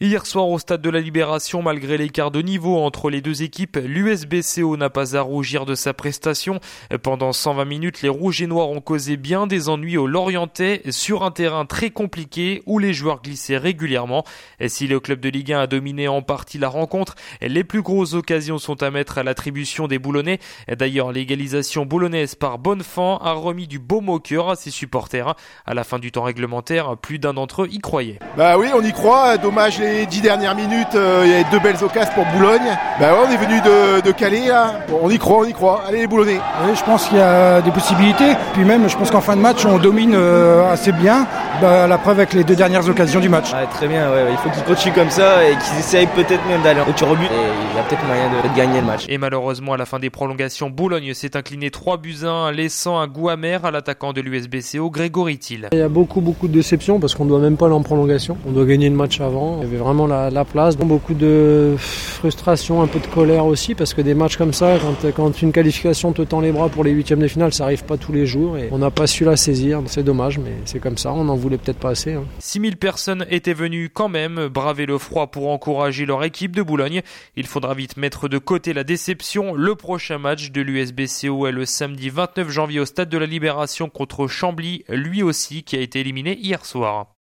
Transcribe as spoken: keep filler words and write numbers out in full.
Hier soir au stade de la Libération, malgré l'écart de niveau entre les deux équipes, l'U S B C O n'a pas à rougir de sa prestation. Pendant cent vingt minutes, les Rouges et Noirs ont causé bien des ennuis aux Lorientais sur un terrain très compliqué où les joueurs glissaient régulièrement. Si le club de Ligue un a dominé en partie la rencontre, les plus grosses occasions sont à mettre à l'attribution des Boulonnais. D'ailleurs, l'égalisation boulonnaise par Bonnefand a remis du baume au cœur à ses supporters. À la fin du temps réglementaire, plus d'un d'entre eux y croyait. Bah oui, on y croit. Dommage les Les dix dernières minutes, euh, il y a deux belles occasions pour Boulogne. Bah ouais, on est venu de, de Calais là. Bon, on y croit, on y croit. Allez les Boulonnais. Oui, je pense qu'il y a des possibilités. Puis même, je pense qu'en fin de match, on domine euh, assez bien. Bah, la preuve avec les deux dernières occasions du match. Ouais, très bien, ouais, il faut qu'ils continuent comme ça et qu'ils essayent peut-être même d'aller au tir au but. Et il y a peut-être moyen de, de gagner le match. Et malheureusement, à la fin des prolongations, Boulogne s'est incliné trois buts à un, laissant un goût amer à l'attaquant de l'U S B C O, Grégory Thiel. Il y a beaucoup, beaucoup de déceptions parce qu'on ne doit même pas aller en prolongation. On doit gagner le match avant. Il y avait vraiment la, la place. Beaucoup de frustration, un peu de colère aussi, parce que des matchs comme ça, quand, quand une qualification te tend les bras pour les huitièmes de finale, ça arrive pas tous les jours et on n'a pas su la saisir. C'est dommage, mais c'est comme ça. On en voulait peut-être pas assez. Hein. six mille personnes étaient venues quand même braver le froid pour encourager leur équipe de Boulogne. Il faudra vite mettre de côté la déception. Le prochain match de l'U S B C O est le samedi vingt-neuf janvier au stade de la Libération contre Chambly, lui aussi qui a été éliminé hier soir.